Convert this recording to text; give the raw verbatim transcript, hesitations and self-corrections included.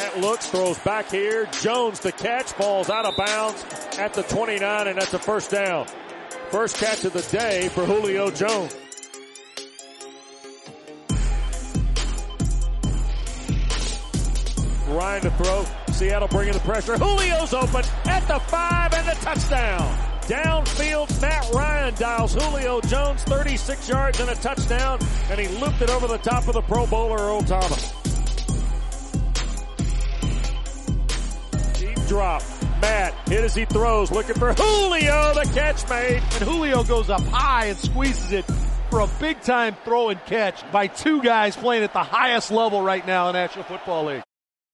Matt looks, throws back here. Jones to catch, falls out of bounds at the twenty-nine, and that's a first down. First catch of the day for Julio Jones. Ryan to throw. Seattle bringing the pressure. Julio's open at the five and the touchdown. Downfield, Matt Ryan dials Julio Jones thirty-six yards and a touchdown, and he looped it over the top of the Pro Bowler Earl Thomas. Deep drop. Matt hit as he throws, looking for Julio. The catch made. And Julio goes up high and squeezes it for a big-time throw and catch by two guys playing at the highest level right now in the National Football League.